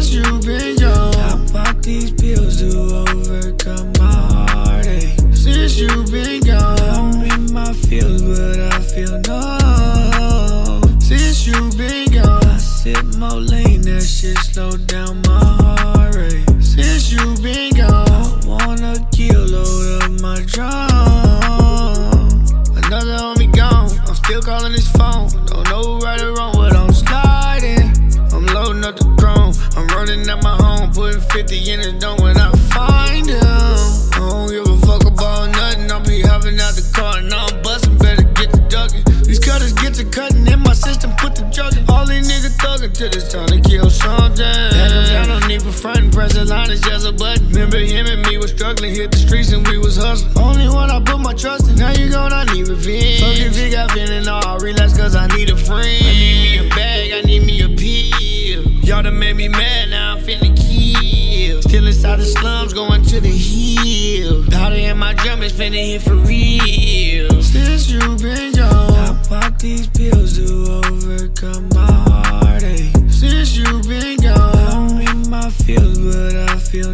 Since you been gone, I pop these pills to overcome my heartache. Since you been gone, I'm in my feels, but I feel numb. Since you been gone, I sip more lean, that shit slow down my heart rate. Since you been gone, I want a kilo of my drum. Another homie gone, I'm still calling his phone. Don't know who right or wrong, but I'm sliding. I'm loading up the chrome, I'm running out my home, putting 50 in the dome when I find him. I don't give a fuck about nothing, I'll be hopping out the car and I'm bustin', better get to ducking. These cutters get to cutting in my system, put the drug in. All these niggas thuggin' till it's time to kill something. I don't need for frontin', press a line, it's just a button. Remember him and me was struggling, hit the streets and we was hustling. Only one I put my trust in, now you gone, I need revenge. Fuck if you got feeling all, relax cause I need a friend. I need me a bag, I need me a pill. Y'all done made me mad, now I'm finna kill. Still inside the slums, going to the hill. Powder in my drum is finna hit for real. Since you been gone, I pop these pills to overcome my heartache. Since you been gone, I'm in my feels, but I feel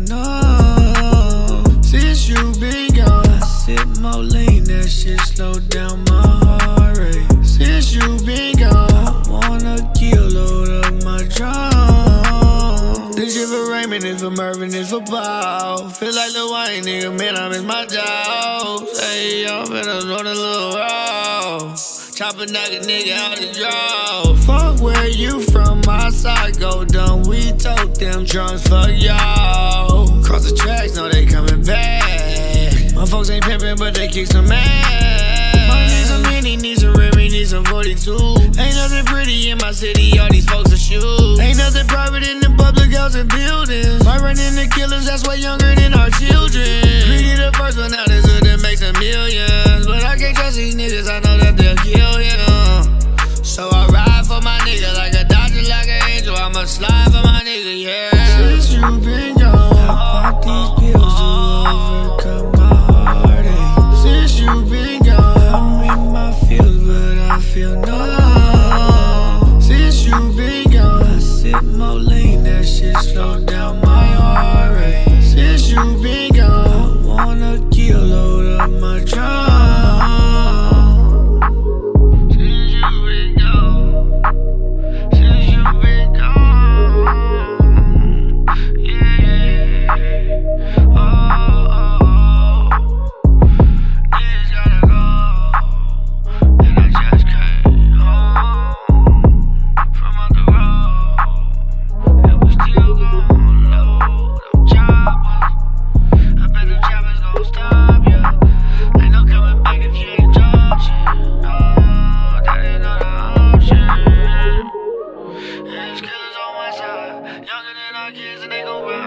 numb. Since you been gone, I sip more lean, that shit slow down my heart rate. Since you been gone, I want a kilo of my drum. This shit for Raymond, it's for Mervin, it's for Paul. Feel like Lil Wayne, nigga, man, I miss my dogs. Hey, y'all better know the little raw. Chop a nugget, nigga, out the draw. Fuck where you from, my side go dumb. We tote them drums for y'all. Cross the tracks, know they coming back. My folks ain't pimpin', but they kick some ass. Might need some Henny, need some Remy, need some 42. Ain't nothing pretty in my city, all these folks are shoes. Ain't nothing private in the public housing buildings. Might run into killers, that's way younger than our children. Greedy the first one out, this hood that makes a million. But I can't trust these niggas, I know that they'll kill you. So I ride for my nigga like a doctor, like an angel. I'ma slide for my nigga, yeah. Since you been gone, I pop these pills to overcome my heartache. Since you been gone, I'm in my feels, but I feel numb. Since you been gone, I sip more lean, that shit slow down my heart rate. Since you been gone, I want a kilo of my drum. Younger than our kids and they gon' ride.